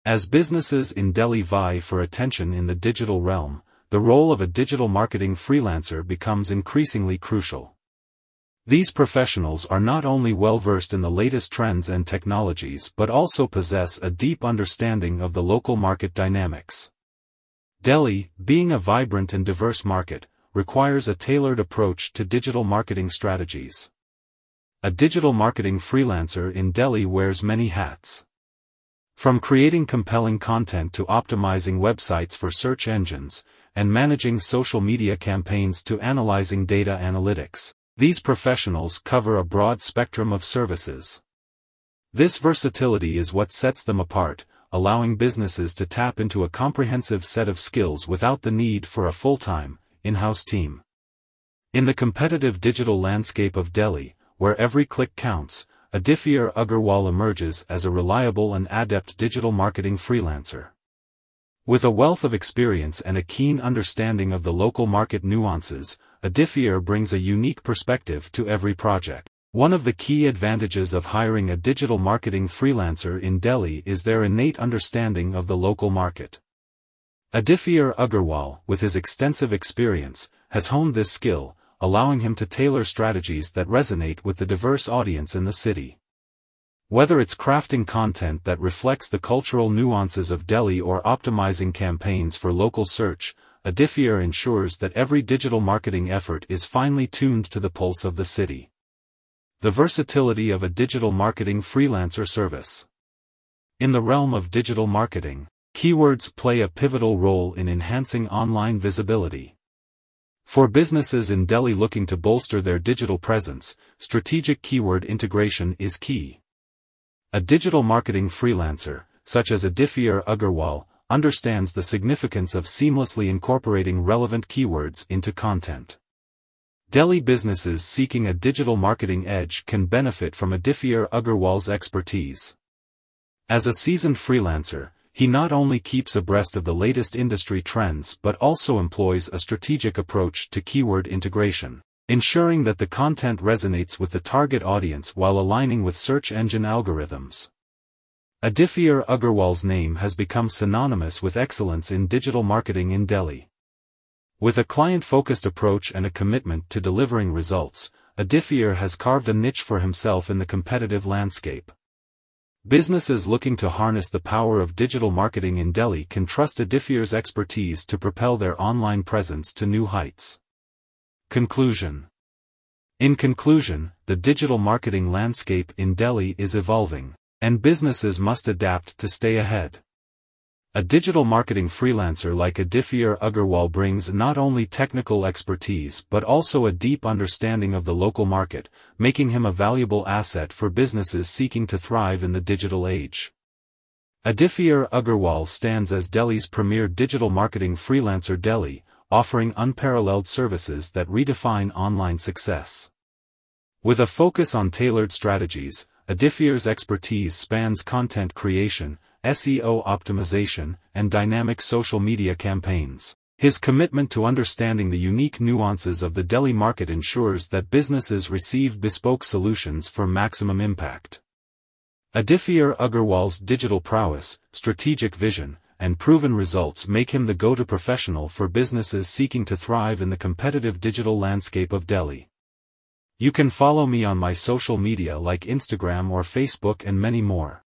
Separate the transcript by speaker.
Speaker 1: As businesses in Delhi vie for attention in the digital realm, the role of a digital marketing freelancer becomes increasingly crucial. These professionals are not only well-versed in the latest trends and technologies but also possess a deep understanding of the local market dynamics. Delhi, being a vibrant and diverse market, requires a tailored approach to digital marketing strategies. A digital marketing freelancer in Delhi wears many hats. From creating compelling content to optimizing websites for search engines, and managing social media campaigns to analyzing data analytics, these professionals cover a broad spectrum of services. This versatility is what sets them apart, allowing businesses to tap into a comprehensive set of skills without the need for a full-time, in-house team. In the competitive digital landscape of Delhi, where every click counts, Aditya Agarwal emerges as a reliable and adept digital marketing freelancer. With a wealth of experience and a keen understanding of the local market nuances, Aditya brings a unique perspective to every project. One of the key advantages of hiring a digital marketing freelancer in Delhi is their innate understanding of the local market. Aditya Agarwal, with his extensive experience, has honed this skill, allowing him to tailor strategies that resonate with the diverse audience in the city. Whether it's crafting content that reflects the cultural nuances of Delhi or optimizing campaigns for local search, Aditya ensures that every digital marketing effort is finely tuned to the pulse of the city. The versatility of a digital marketing freelancer service. In the realm of digital marketing, keywords play a pivotal role in enhancing online visibility. For businesses in Delhi looking to bolster their digital presence, strategic keyword integration is key. A digital marketing freelancer, such as Aditya Agarwal, understands the significance of seamlessly incorporating relevant keywords into content. Delhi businesses seeking a digital marketing edge can benefit from Aditya Agarwal's expertise. As a seasoned freelancer, he not only keeps abreast of the latest industry trends but also employs a strategic approach to keyword integration, ensuring that the content resonates with the target audience while aligning with search engine algorithms. Aditya Agarwal's name has become synonymous with excellence in digital marketing in Delhi. With a client-focused approach and a commitment to delivering results, Aditya has carved a niche for himself in the competitive landscape. Businesses looking to harness the power of digital marketing in Delhi can trust Aditya's expertise to propel their online presence to new heights. Conclusion. In conclusion, the digital marketing landscape in Delhi is evolving, and businesses must adapt to stay ahead. A digital marketing freelancer like Aditya Agarwal brings not only technical expertise but also a deep understanding of the local market, making him a valuable asset for businesses seeking to thrive in the digital age. Aditya Agarwal stands as Delhi's premier digital marketing freelancer Delhi, offering unparalleled services that redefine online success. With a focus on tailored strategies, Aditya's expertise spans content creation, SEO optimization, and dynamic social media campaigns. His commitment to understanding the unique nuances of the Delhi market ensures that businesses receive bespoke solutions for maximum impact. Aditya Agarwal's digital prowess, strategic vision, and proven results make him the go-to professional for businesses seeking to thrive in the competitive digital landscape of Delhi. You can follow me on my social media like Instagram or Facebook and many more.